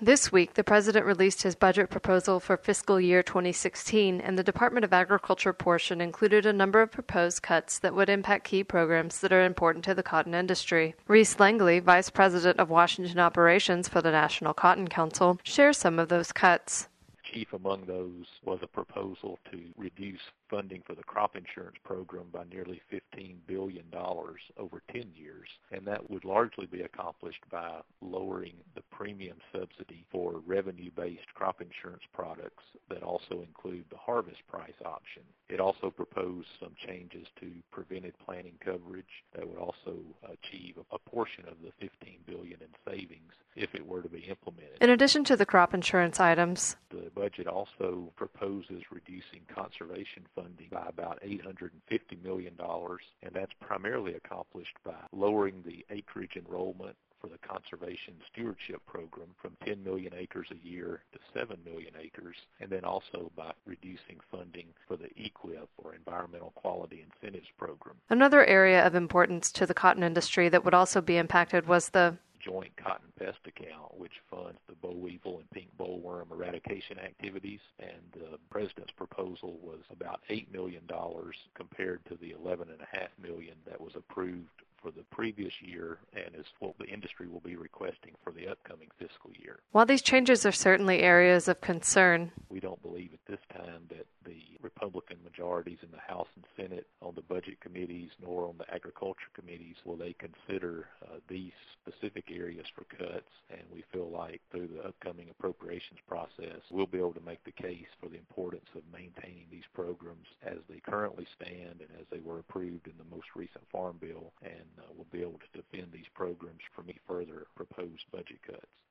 This week, the President released his budget proposal for fiscal year 2016, and the Department of Agriculture portion included a number of proposed cuts that would impact key programs that are important to the cotton industry. Reese Langley, Vice President of Washington Operations for the National Cotton Council, shares some of those cuts. Chief among those was a proposal to reduce funding for the crop insurance program by nearly $15 billion over 10 years, and that would largely be accomplished by lowering the premium subsidy for revenue-based crop insurance products that also include the harvest price option. It also proposed some changes to prevented planting coverage that would also achieve a portion of the $15 billion in savings if it were to be implemented. In addition to the crop insurance items, the budget also proposes reducing conservation funding by about $850 million, and that's primarily accomplished by lowering the acreage enrollment for the Conservation Stewardship Program from 10 million acres a year to 7 million acres, and then also by reducing funding for the EQIP, or Environmental Quality Incentives Program. Another area of importance to the cotton industry that would also be impacted was the Joint Cotton Pest Account, which funds the boll weevil and pink bollworm eradication activities, and the President's proposal was about $8 million compared to the $11.5 million that was approved for the previous year and is what the industry will be requesting for the upcoming fiscal year. While these changes are certainly areas of concern, we don't believe at this time that the Republican majorities in the House and Senate on the budget committees nor on the agriculture committees will they consider these specific areas for cuts, and we feel like through the upcoming appropriations process we'll be able to make the case for the importance of maintaining these programs as they currently stand and as they were approved in the most recent Farm Bill, and we'll be able to defend these programs from any further proposed budget cuts.